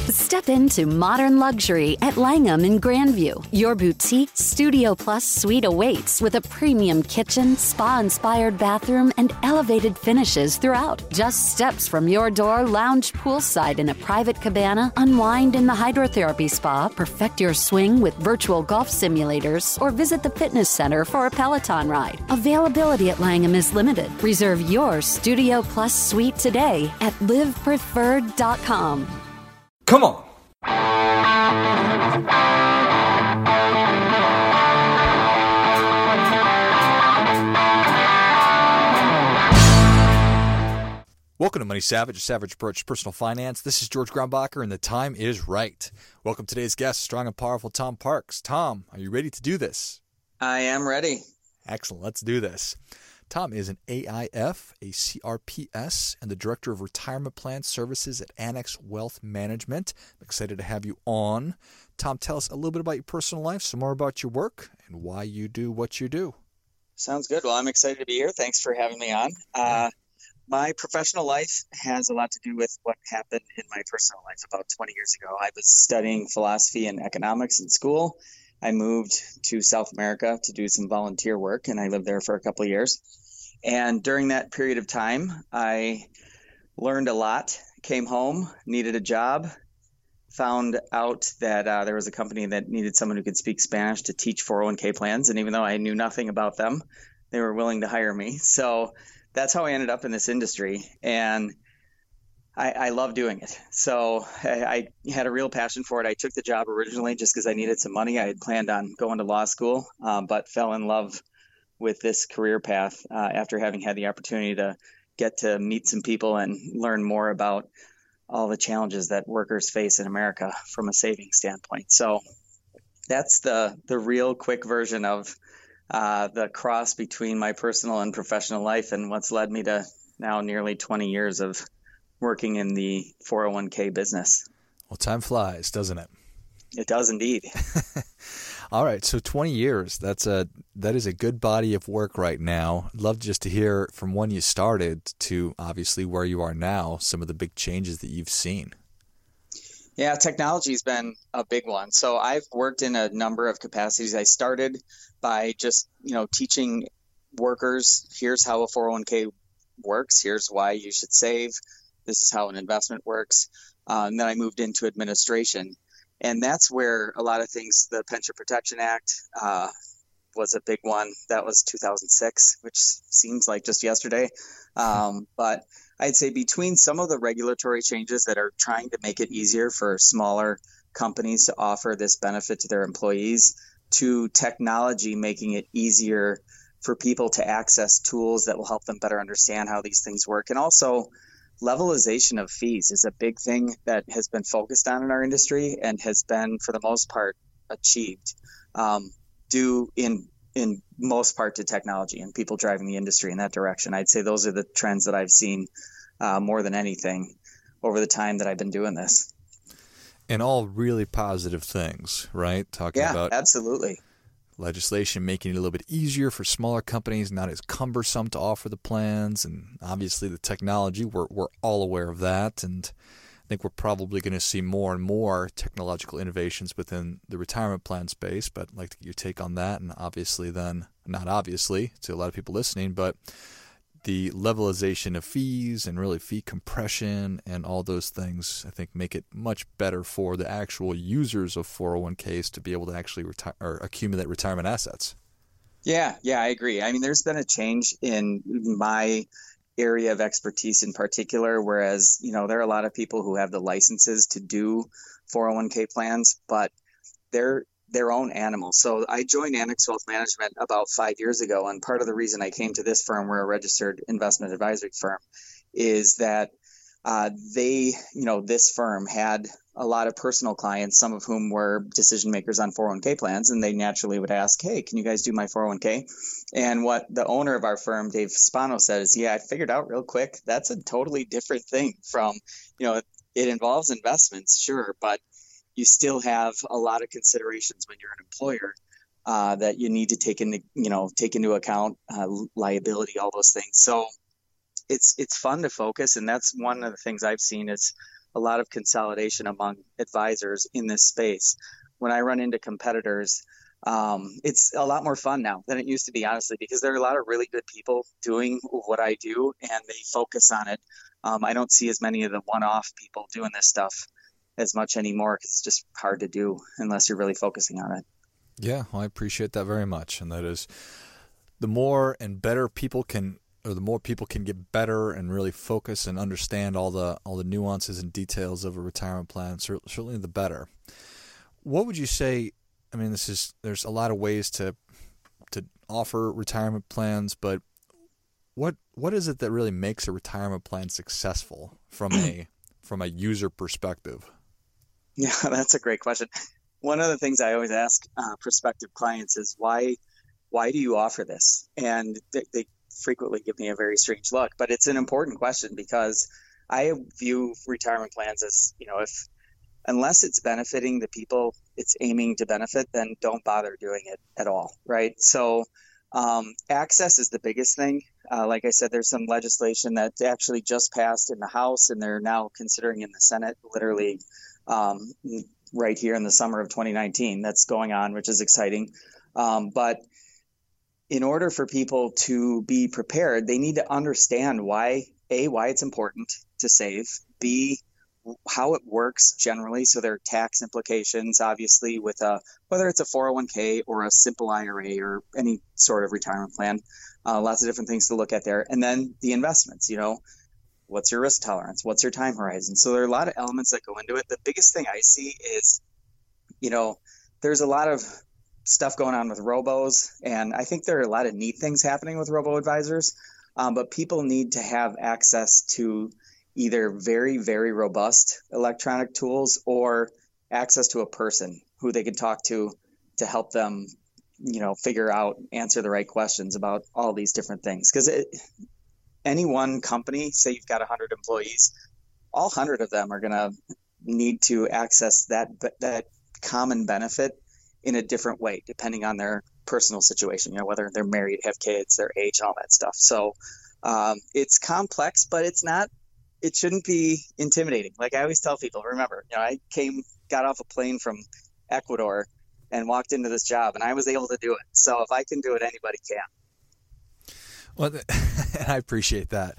Step into modern luxury at Langham in Grandview. Your boutique Studio Plus suite awaits with a premium kitchen, spa-inspired bathroom, and elevated finishes throughout. Just steps from your door, lounge poolside in a private cabana, unwind in the hydrotherapy spa, perfect your swing with virtual golf simulators, or visit the fitness center for a Peloton ride. Availability at Langham is limited. Reserve your Studio Plus suite today at livepreferred.com. Come on. Welcome to Money Savage, a savage approach to personal finance. This is George Grombacher, and the time is right. Welcome to today's guest, strong and powerful Tom Parks. Tom, are you ready to do this? I am ready. Excellent. Let's do this. Tom is an AIF, a CRPS, and the Director of Retirement Plan Services at Annex Wealth Management. I'm excited to have you on. Tom, tell us a little bit about your personal life, some more about your work, and why you do what you do. Sounds good. Well, I'm excited to be here. Thanks for having me on. My professional life has a lot to do with what happened in my personal life about 20 years ago. I was studying philosophy and economics in school. I moved to South America to do some volunteer work, and I lived there for a couple of years. And during that period of time, I learned a lot, came home, needed a job, found out that there was a company that needed someone who could speak Spanish to teach 401k plans. And even though I knew nothing about them, they were willing to hire me. So that's how I ended up in this industry. And I love doing it. So I had a real passion for it. I took the job originally just because I needed some money. I had planned on going to law school, but fell in love with this career path after having had the opportunity to get to meet some people and learn more about all the challenges that workers face in America from a savings standpoint. So that's the real quick version of the cross between my personal and professional life and what's led me to now nearly 20 years of working in the 401k business. Well, time flies, doesn't it? It does indeed. All right, so 20 years, that is a good body of work right now. I'd love just to hear from when you started to obviously where you are now, some of the big changes that you've seen. Yeah, technology's been a big one. So I've worked in a number of capacities. I started by just, teaching workers, here's how a 401k works, here's why you should save, this is how an investment works. And then I moved into administration. And that's where a lot of things, the Pension Protection Act was a big one. That was 2006, which seems like just yesterday. But I'd say between some of the regulatory changes that are trying to make it easier for smaller companies to offer this benefit to their employees, to technology making it easier for people to access tools that will help them better understand how these things work. And also levelization of fees is a big thing that has been focused on in our industry and has been, for the most part, achieved due in most part to technology and people driving the industry in that direction. I'd say those are the trends that I've seen more than anything over the time that I've been doing this. And all really positive things, right? Talking about absolutely. Legislation making it a little bit easier for smaller companies, not as cumbersome to offer the plans, and obviously the technology, we're all aware of that, and I think we're probably going to see more and more technological innovations within the retirement plan space, but I'd like to get your take on that, and obviously then, not obviously to a lot of people listening, but the levelization of fees and really fee compression and all those things, I think, make it much better for the actual users of 401ks to be able to actually retire or accumulate retirement assets. Yeah, I agree. I mean, there's been a change in my area of expertise in particular, whereas, there are a lot of people who have the licenses to do 401k plans, but they're their own animals. So I joined Annex Wealth Management about 5 years ago, and part of the reason I came to this firm, we're a registered investment advisory firm, is that this firm had a lot of personal clients, some of whom were decision makers on 401k plans, and they naturally would ask, hey, can you guys do my 401k? And what the owner of our firm, Dave Spano, said is, I figured out real quick, that's a totally different thing from, it involves investments, sure, but you still have a lot of considerations when you're an employer that you need to take into account, liability, all those things. So it's fun to focus, and that's one of the things I've seen is a lot of consolidation among advisors in this space. When I run into competitors, it's a lot more fun now than it used to be, honestly, because there are a lot of really good people doing what I do and they focus on it. I don't see as many of the one-off people doing this stuff as much anymore because it's just hard to do unless you're really focusing on it. Yeah, well, I appreciate that very much. And that is, the more and better people can, or the more people can get better and really focus and understand all the nuances and details of a retirement plan, certainly the better. What would you say? I mean, there's a lot of ways to offer retirement plans, but what is it that really makes a retirement plan successful from a user perspective? Yeah, that's a great question. One of the things I always ask prospective clients is why do you offer this? And they frequently give me a very strange look, but it's an important question because I view retirement plans as, unless it's benefiting the people it's aiming to benefit, then don't bother doing it at all, right? So access is the biggest thing. Like I said, there's some legislation that actually just passed in the House, and they're now considering in the Senate, literally right here in the summer of 2019. That's going on, which is exciting. But in order for people to be prepared, they need to understand why it's important to save, B, how it works generally. So there are tax implications, obviously, with whether it's a 401k or a simple IRA or any sort of retirement plan, lots of different things to look at there. And then the investments, what's your risk tolerance? What's your time horizon? So there are a lot of elements that go into it. The biggest thing I see is, there's a lot of stuff going on with robos, and I think there are a lot of neat things happening with robo advisors, but people need to have access to either very, very robust electronic tools or access to a person who they can talk to help them, figure out, answer the right questions about all these different things. Because any one company, say you've got 100 employees, all 100 of them are going to need to access that common benefit in a different way, depending on their personal situation, whether they're married, have kids, their age, all that stuff. So it's complex, but it shouldn't be intimidating. Like I always tell people, remember, I got off a plane from Ecuador and walked into this job, and I was able to do it. So if I can do it, anybody can. Well, I appreciate that.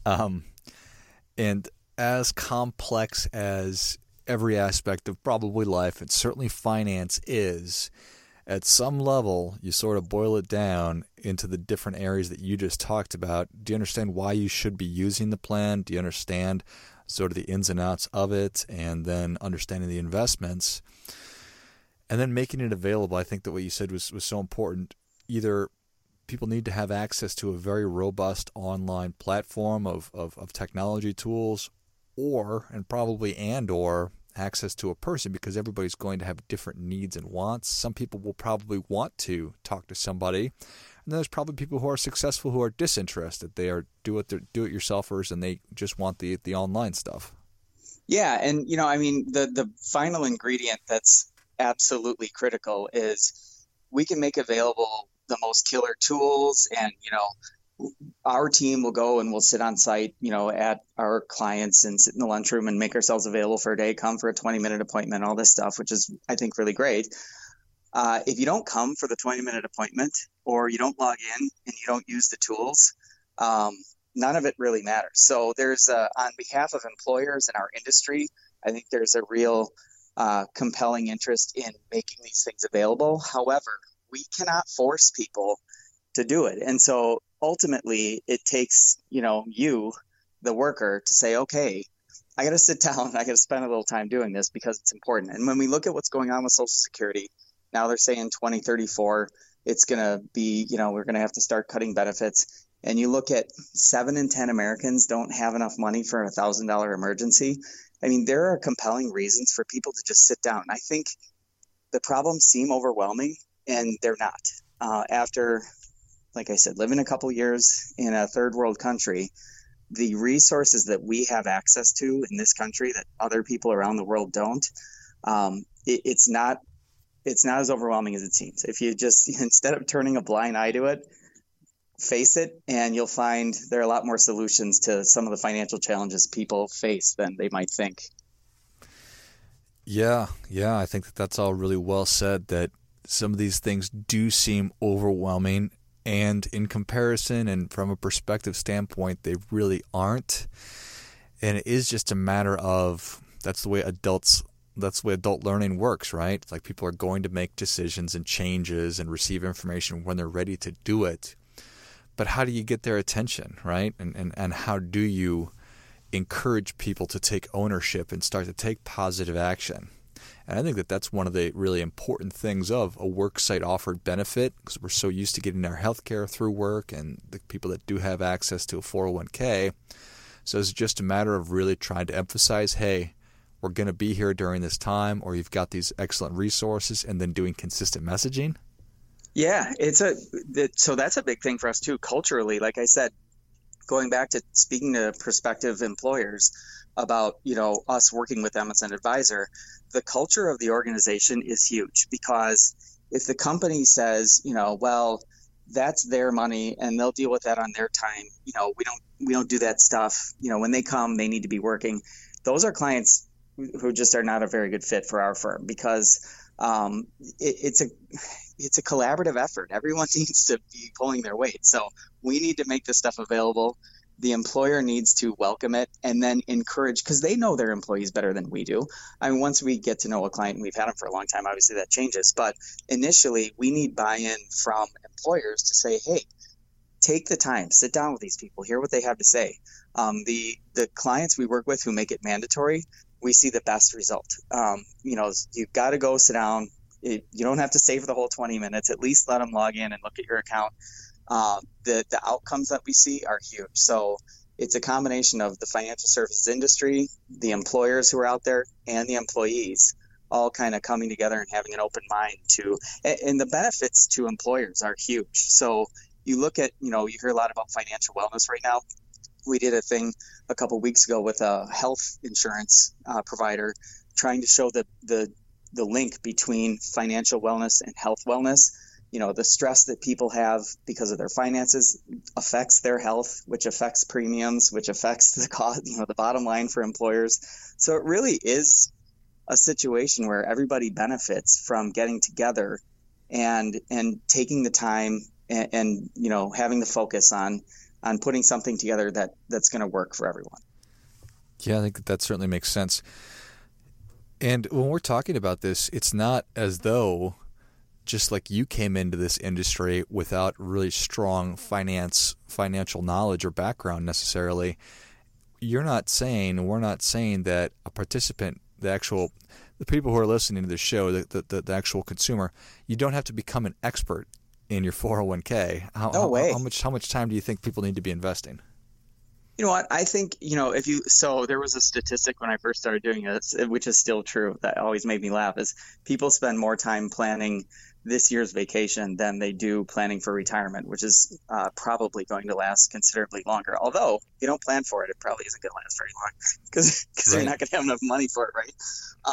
And as complex as every aspect of probably life, and certainly finance is, at some level, you sort of boil it down into the different areas that you just talked about. Do you understand why you should be using the plan? Do you understand sort of the ins and outs of it, and then understanding the investments, and then making it available? I think that what you said was so important. Either people need to have access to a very robust online platform of technology tools, or access to a person, because everybody's going to have different needs and wants. Some people will probably want to talk to somebody, and there's probably people who are successful who are disinterested. They are do-it-yourselfers, and they just want the online stuff. Yeah, and the final ingredient that's absolutely critical is we can make available the most killer tools, and our team will go and we'll sit on site, at our clients and sit in the lunchroom and make ourselves available for a day, come for a 20-minute appointment, all this stuff, which is, I think, really great. If you don't come for the 20-minute appointment, or you don't log in and you don't use the tools, none of it really matters. So there's on behalf of employers in our industry, I think there's a real compelling interest in making these things available. However, we cannot force people to do it. And so ultimately it takes, you, the worker, to say, okay, I got to sit down and I got to spend a little time doing this because it's important. And when we look at what's going on with Social Security, now they're saying 2034, it's going to be, we're going to have to start cutting benefits. And you look at 7 in 10 Americans don't have enough money for a $1,000 emergency. I mean, there are compelling reasons for people to just sit down. I think the problems seem overwhelming, and they're not. After, like I said, living a couple years in a third world country, the resources that we have access to in this country that other people around the world don't, it's not as overwhelming as it seems. If you just, instead of turning a blind eye to it, face it, and you'll find there are a lot more solutions to some of the financial challenges people face than they might think. Yeah, I think that that's all really well said, that some of these things do seem overwhelming, and in comparison and from a perspective standpoint, they really aren't. And it is just a matter of, that's the way adult learning works, right? It's like people are going to make decisions and changes and receive information when they're ready to do it. But how do you get their attention, right? And how do you encourage people to take ownership and start to take positive action? And I think that that's one of the really important things of a worksite offered benefit, because we're so used to getting our health care through work and the people that do have access to a 401k. So it's just a matter of really trying to emphasize, hey, we're going to be here during this time, or you've got these excellent resources, and then doing consistent messaging. Yeah, so that's a big thing for us too, culturally. Like I said, going back to speaking to prospective employers about, us working with them as an advisor, the culture of the organization is huge, because if the company says, well, that's their money and they'll deal with that on their time, we don't do that stuff. When they come, they need to be working. Those are clients who just are not a very good fit for our firm, because it's a collaborative effort. Everyone needs to be pulling their weight. So we need to make this stuff available. The employer needs to welcome it and then encourage, because they know their employees better than we do. I mean, once we get to know a client, and we've had them for a long time, obviously that changes. But initially, we need buy-in from employers to say, hey, take the time, sit down with these people, hear what they have to say. The clients we work with who make it mandatory, we see the best result. You've got to go sit down. You don't have to stay for the whole 20 minutes. At least let them log in and look at your account. The outcomes that we see are huge. So it's a combination of the financial services industry, the employers who are out there, and the employees all kind of coming together and having an open mind and the benefits to employers are huge. So you look at, you hear a lot about financial wellness right now. We did a thing a couple of weeks ago with a health insurance provider trying to show the link between financial wellness and health wellness. The stress that people have because of their finances affects their health, which affects premiums, which affects the cost, the bottom line for employers. So it really is a situation where everybody benefits from getting together and taking the time and having the focus on putting something together that's going to work for everyone. Yeah, I think that certainly makes sense. And when we're talking about this, it's not as though, just like you came into this industry without really strong financial knowledge or background necessarily, we're not saying that a participant, the people who are listening to the show, the actual consumer, you don't have to become an expert in your 401k. No way. How much time do you think people need to be investing? You know what? I think, so there was a statistic when I first started doing this, which is still true, that always made me laugh, is people spend more time planning this year's vacation than they do planning for retirement, which is probably going to last considerably longer. Although, if you don't plan for it, it probably isn't going to last very long because Right. You're not going to have enough money for it, right?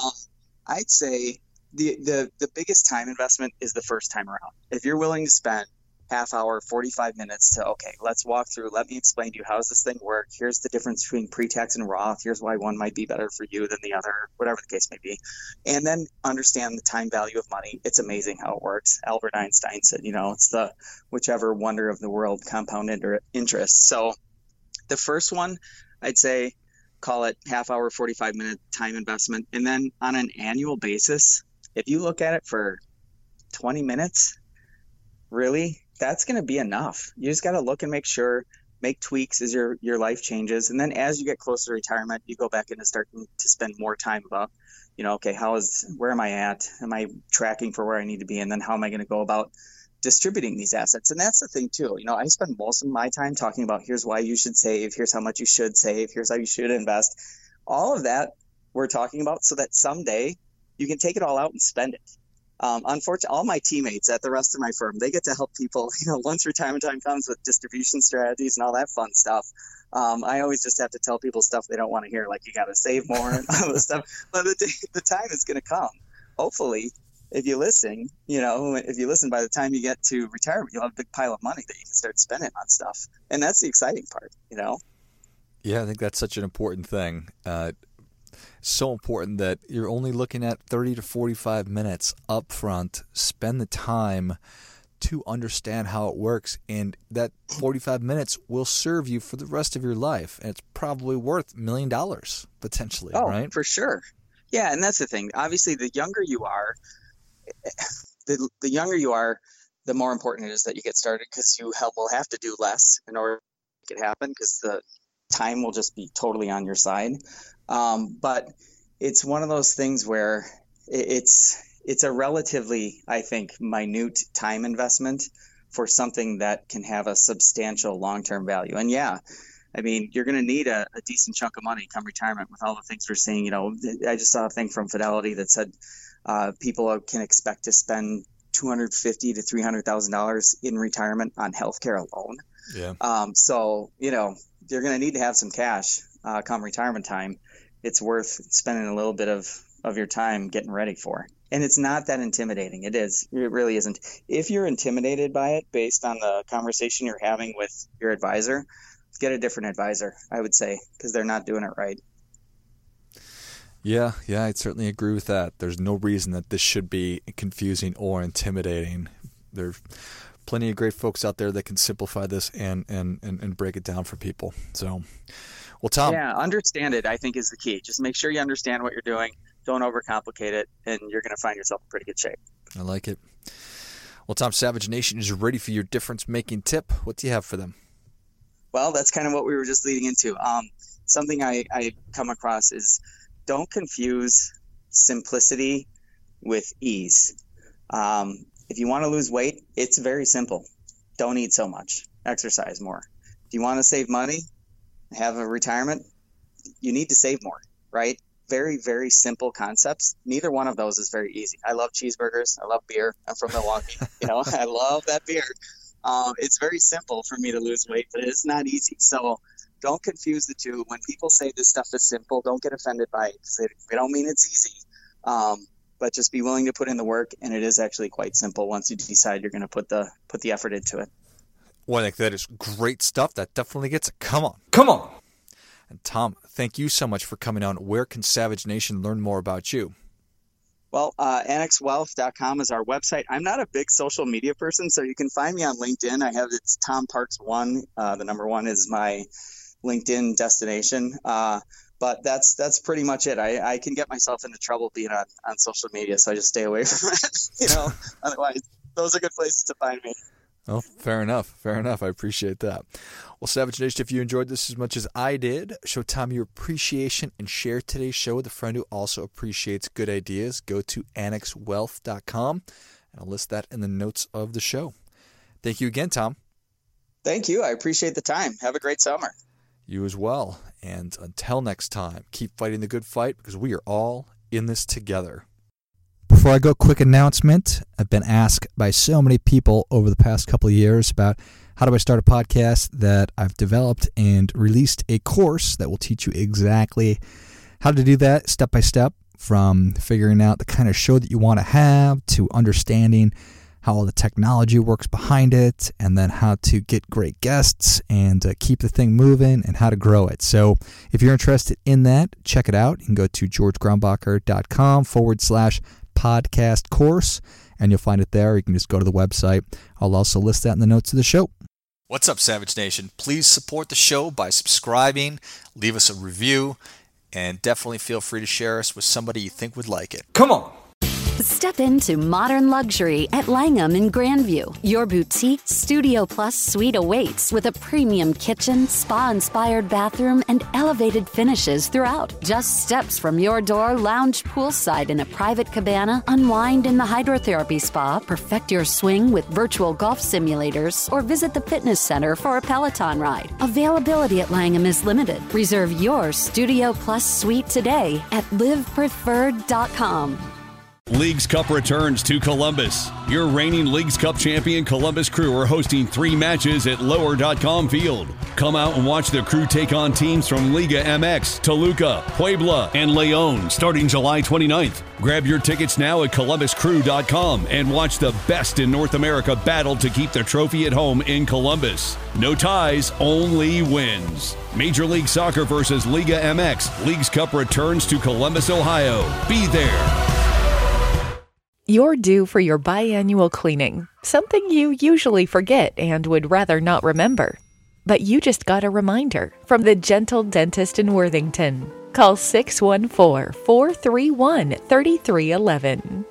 I'd say the biggest time investment is the first time around. If you're willing to spend half hour, 45 minutes to, okay, let's walk through, let me explain to you, how does this thing work? Here's the difference between pre-tax and Roth. Here's why one might be better for you than the other, whatever the case may be. And then understand the time value of money. It's amazing how it works. Albert Einstein said, it's the whichever wonder of the world, compound interest. So the first one, I'd say, call it half hour, 45-minute time investment. And then on an annual basis, if you look at it for 20 minutes, really, that's going to be enough. You just got to look and make tweaks as your life changes. And then as you get closer to retirement, you go back into starting to spend more time about, okay, where am I at? Am I tracking for where I need to be? And then how am I going to go about distributing these assets? And that's the thing too. I spend most of my time talking about, here's why you should save. Here's how much you should save. Here's how you should invest. All of that we're talking about so that someday you can take it all out and spend it. Unfortunately, all my teammates at the rest of my firm, they get to help people, once retirement time comes with distribution strategies and all that fun stuff. I always just have to tell people stuff they don't want to hear, like you got to save more and all this stuff. But the time is going to come. Hopefully, if you listen, by the time you get to retirement, you'll have a big pile of money that you can start spending on stuff. And that's the exciting part, Yeah, I think that's such an important thing. So important that you're only looking at 30 to 45 minutes up front. Spend the time to understand how it works, and that 45 minutes will serve you for the rest of your life, and it's probably worth $1 million potentially, right? Oh, for sure. Yeah, and that's the thing. Obviously, the younger you are, the more important it is that you get started, because you will have to do less in order to make it happen, because the time will just be totally on your side. But it's one of those things where it's a relatively, I think, minute time investment for something that can have a substantial long-term value. And yeah, I mean, you're going to need a decent chunk of money come retirement with all the things we're seeing. You know, I just saw a thing from Fidelity that said people can expect to spend $250,000 to $300,000 in retirement on healthcare alone. Yeah. So, you know, you're going to need to have some cash come retirement time. It's worth spending a little bit of your time getting ready for. And it's not that intimidating. It really isn't. If you're intimidated by it based on the conversation you're having with your advisor, get a different advisor, I would say, because they're not doing it right. Yeah, I'd certainly agree with that. There's no reason that this should be confusing or intimidating. There's plenty of great folks out there that can simplify this and break it down for people. So, well, Tom. Yeah, understand it, I think, is the key. Just make sure you understand what you're doing. Don't overcomplicate it, and you're going to find yourself in pretty good shape. I like it. Well, Tom, Savage Nation is ready for your difference-making tip. What do you have for them? Well, that's kind of what we were just leading into. Something I come across is don't confuse simplicity with ease. If you want to lose weight, it's very simple. Don't eat so much. Exercise more. If you want to save money, have a retirement, you need to save more, right? Very, very simple concepts. Neither one of those is very easy. I love cheeseburgers. I love beer. I'm from Milwaukee. I love that beer. It's very simple for me to lose weight, but it's not easy. So don't confuse the two. When people say this stuff is simple, don't get offended by it, because they don't mean it's easy. But just be willing to put in the work, and it is actually quite simple once you decide you're going to put the effort into it. Well, I think that is great stuff. That definitely gets it. Come on. And Tom, thank you so much for coming on. Where can Savage Nation learn more about you? Well, annexwealth.com is our website. I'm not a big social media person, so you can find me on LinkedIn. It's Tom Parks 1. The number 1 is my LinkedIn destination. But that's pretty much it. I can get myself into trouble being on social media, so I just stay away from it. Otherwise, those are good places to find me. Well, fair enough. I appreciate that. Well, Savage Nation, if you enjoyed this as much as I did, show Tom your appreciation and share today's show with a friend who also appreciates good ideas. Go to annexwealth.com, and I'll list that in the notes of the show. Thank you again, Tom. Thank you. I appreciate the time. Have a great summer. You as well. And until next time, keep fighting the good fight, because we are all in this together. Before I go, quick announcement. I've been asked by so many people over the past couple of years about how do I start a podcast, that I've developed and released a course that will teach you exactly how to do that step by step, from figuring out the kind of show that you want to have to understanding how all the technology works behind it, and then how to get great guests and keep the thing moving and how to grow it. So if you're interested in that, check it out. You can go to georgegrombacher.com/podcast course, and you'll find it there. You can just go to the website. I'll also list that in the notes of the show. What's up, Savage Nation? Please support the show by subscribing, leave us a review, and definitely feel free to share us with somebody you think would like it. Come on! Step into modern luxury at Langham in Grandview. Your boutique Studio Plus suite awaits with a premium kitchen, spa-inspired bathroom, and elevated finishes throughout. Just steps from your door, lounge poolside in a private cabana, unwind in the hydrotherapy spa, perfect your swing with virtual golf simulators, or visit the fitness center for a Peloton ride. Availability at Langham is limited. Reserve your Studio Plus suite today at livepreferred.com. Leagues Cup returns to Columbus. Your reigning Leagues Cup champion Columbus Crew are hosting 3 matches at Lower.com Field. Come out and watch the Crew take on teams from Liga MX, Toluca, Puebla, and León starting July 29th. Grab your tickets now at ColumbusCrew.com and watch the best in North America battle to keep the trophy at home in Columbus. No ties, only wins. Major League Soccer versus Liga MX. Leagues Cup returns to Columbus, Ohio. Be there. You're due for your biannual cleaning, something you usually forget and would rather not remember. But you just got a reminder from the Gentle Dentist in Worthington. Call 614-431-3311.